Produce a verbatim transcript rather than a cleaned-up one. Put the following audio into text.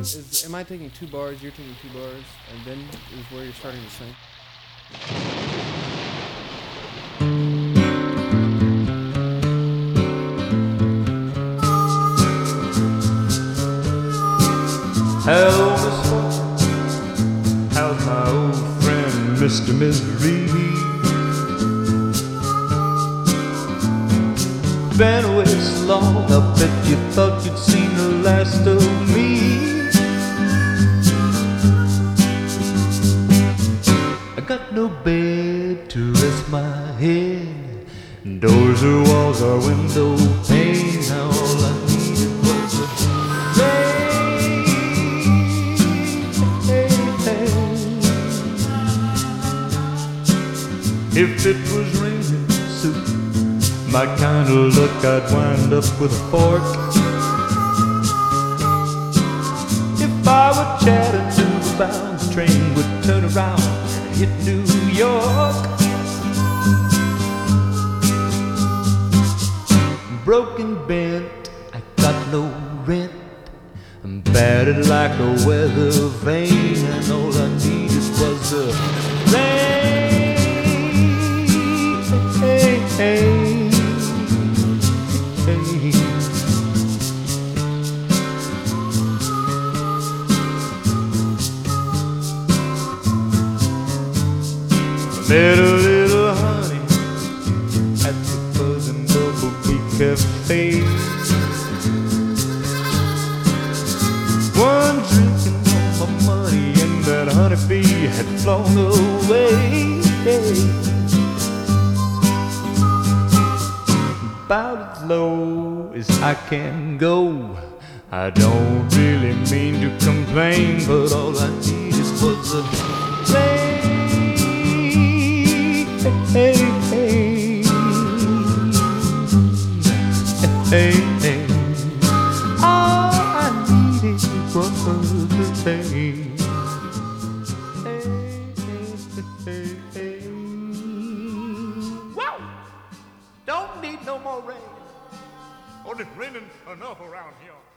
Is am I taking two bars? You're taking two bars, and then is where you're starting to sing. Hello, Miss Ford. How's my old friend, Mister Misery? Been away so long, I bet you thought you'd seen the last of me. I got no bed to rest my head, doors or walls or window panes. Now all I needed was a rain. If it was raining soup, my kind of luck, I'd wind up with a fork. If I were Chattanooga bound, the train would turn around and hit New York. Broken, bent, I got no rent. I'm battered like a weather vane, and all I needed was a rain. Hey, hey. Met a little honey at the Buzzin' Bumblebee Cafe. One drinking all my money, and that honeybee had flown away. About as low as I can go. I don't really mean to complain, but all I needed was a rain. Hey, hey, hey, hey. All I needed was a rain. Hey, hey, hey, hey. Wow! Don't need no more rain. Oh, it's raining enough around here.